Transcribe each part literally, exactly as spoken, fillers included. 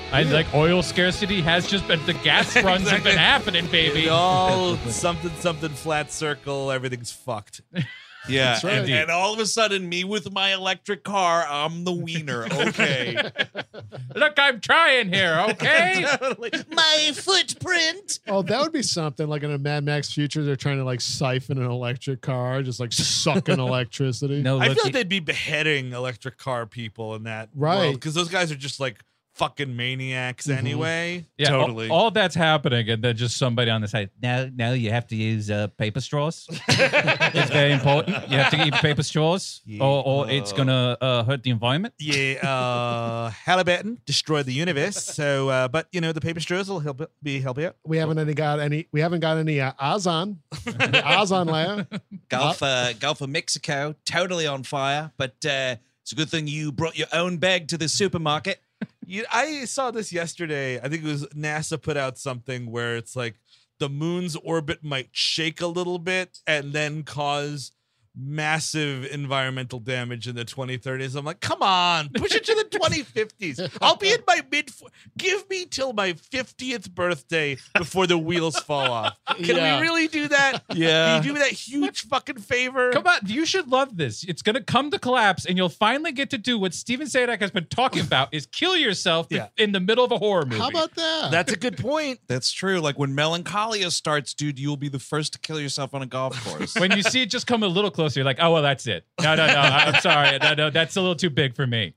I like oil scarcity has just been the gas runs have been happening, baby. It's all something something flat circle. Everything's fucked. Yeah, That's right. and, and all of a sudden, me with my electric car, I'm the wiener. Okay. Look, I'm trying here, okay? My footprint. Oh, that would be something like in a Mad Max future. They're trying to like siphon an electric car, just like sucking electricity. No, I look, feel like they'd be beheading electric car people in that Right. because those guys are just like fucking maniacs Mhm. anyway. yeah, all- totally. All, that's happening, and then just somebody on the side. Now, now you have to use uh, paper straws. It's very important. You have to eat paper straws, or, or it's gonna uh, hurt the environment. Yeah, uh, Halliburton destroyed the universe. So, uh, but you know, the paper straws will help be help you. We haven't any got any. We haven't got any uh, Ozon. The Ozon layer. Gulf, uh, Gulf of Mexico, totally on fire. But uh, it's a good thing you brought your own bag to the supermarket. You, I saw this yesterday. I think it was NASA put out something where it's like the moon's orbit might shake a little bit and then cause massive environmental damage in the twenty thirties. I'm like, come on, push it to the twenty fifties. I'll be in my mid. Give me till my fiftieth birthday before the wheels fall off. Can Yeah. we really do that? Yeah. Can you do me that huge fucking favor? Come on, you should love this. It's gonna come to collapse, and you'll finally get to do what Steven Sadak has been talking about: is kill yourself Yeah. in the middle of a horror movie. How about that? That's a good point. That's true. Like when Melancholia starts, dude, you'll be the first to kill yourself on a golf course. When you see it just come a little closer, you're like, oh, well, that's it. No, no, no, I'm sorry. No, no, that's a little too big for me.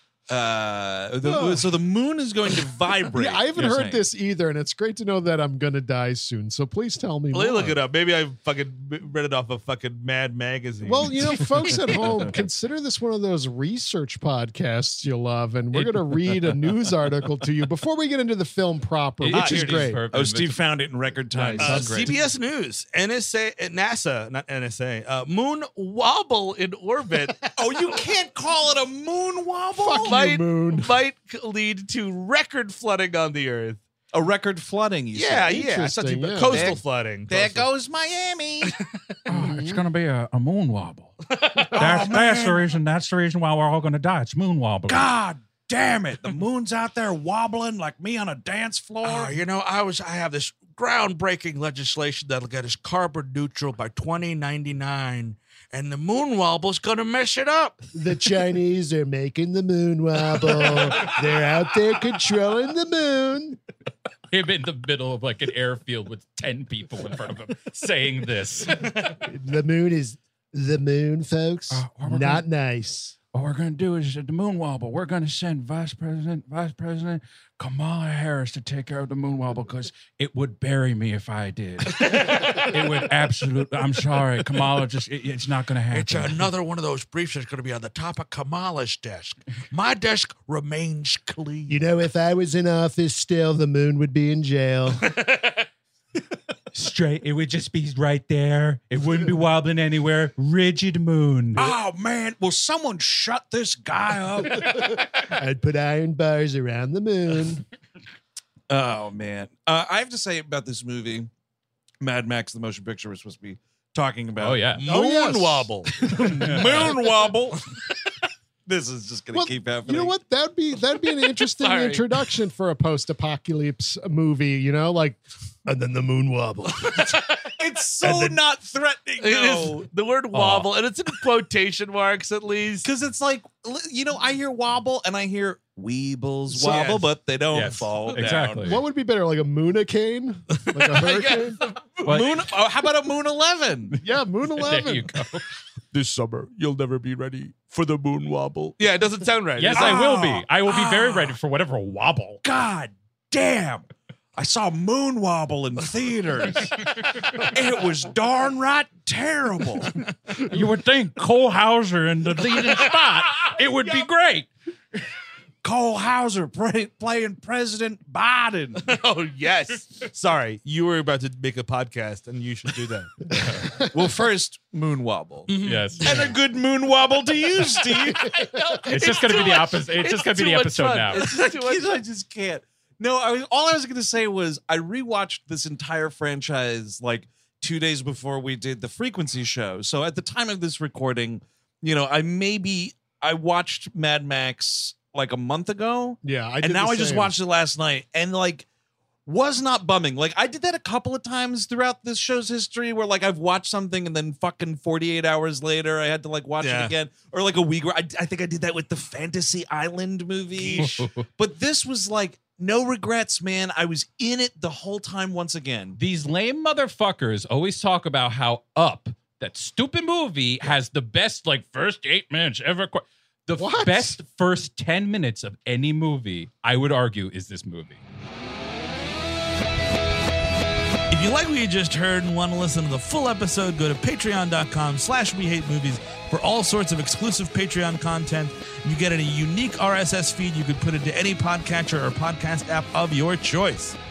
Uh, the, so the moon is going to vibrate. Yeah, I haven't you're heard saying. this either, and it's great to know that I'm gonna die soon. So please tell me Let me more. look it up. Maybe I fucking read it off a fucking Mad magazine. Well, you know, folks at home, consider this one of those research podcasts you love, and we're going to read a news article to you before we get into the film proper, It- which here is it great. perfect. Oh, Steve found it in record time. Nice. Uh, That's great. C B S News, N S A, uh, NASA, not N S A, uh, moon wobble in orbit Oh, you can't call it a moon wobble. Fuck you, might, moon. might lead to record flooding on the Earth. A record flooding. You Yeah, said. yeah, it's not too Interesting, bad. yeah. Coastal There- flooding. There Coastal- goes Miami. Oh, it's gonna be a, a moon wobble. That's, that's man. the reason. That's the reason why we're all gonna die. It's moon wobble. God damn it! The moon's out there wobbling like me on a dance floor. Uh, you know, I was I have this groundbreaking legislation that'll get us carbon neutral by twenty ninety-nine, and the moon wobble's gonna mess it up. The Chinese are making the moon wobble. They're out there controlling the moon. Him in the middle of like an airfield with ten people in front of him saying this. The moon is the moon, folks. Uh, what we're Not nice. What we're going to do is the moon wobble. We're going to send Vice President, Vice President Kamala Harris to take care of the moon wobble because it would bury me if I did. It would absolutely. I'm sorry, Kamala. Just it, it's not going to happen. It's another one of those briefs that's going to be on the top of Kamala's desk. My desk remains clean. You know, if I was in office still, the moon would be in jail. Straight. It would just be right there. It wouldn't be wobbling anywhere. Rigid moon. Oh man, will someone shut this guy up? I'd put iron bars around the moon. Oh man, uh, I have to say about this movie, Mad Max: The Motion Picture, we're supposed to be talking about. Oh yeah. Moon Oh, yes. wobble. moon wobble. This is just gonna Well, keep happening. You know what? That'd be that'd be an interesting Sorry. introduction for a post-apocalypse movie. You know, like, and then the moon wobble. It's so not threatening. It though. is the word wobble, and it's in quotation marks at least. Because it's like, you know, I hear wobble and I hear weebles So- wobble, Yes. but they don't Yes, fall down. exactly. What would be better, like a moonacane, like a hurricane? What? Moon, oh, how about a moon eleven? Yeah, moon There eleven. you go. This summer, you'll never be ready for the moon wobble. Yeah, it doesn't sound right. Yes, It's I like- will be. I will be very Ah. ready for whatever wobble. God damn. I saw moon wobble in theaters. It was darn right terrible. You would think Cole Hauser in the leading spot, it would be great. Cole Hauser play, playing President Biden. Oh yes. Sorry, you were about to make a podcast, and you should do that. Well, first, moon wobble. Yes. And a good moon wobble to you, Steve. It's just going to be the opposite. It's just going to be too the much episode fun. now. It's just too much I just can't. No, I was, all I was going to say was I rewatched this entire franchise like two days before we did the Frequency show. So at the time of this recording, you know, I maybe I watched Mad Max like a month ago. Yeah, I did and now the I just same. watched it last night, and like was not bumming. Like I did that a couple of times throughout this show's history, where like I've watched something and then fucking forty-eight hours later I had to like watch Yeah. it again, or like a week. Where I, I think I did that with the Fantasy Island movie. But this was like no regrets, man. I was in it the whole time once again. These lame motherfuckers always talk about how Up, that stupid movie, has the best like first eight minutes ever. qu- The f- What? best first ten minutes of any movie, I would argue, is this movie. If you like what you just heard and want to listen to the full episode, go to patreon.com slash we hate movies for all sorts of exclusive Patreon content. You get a unique R S S feed you could put into any podcatcher or podcast app of your choice.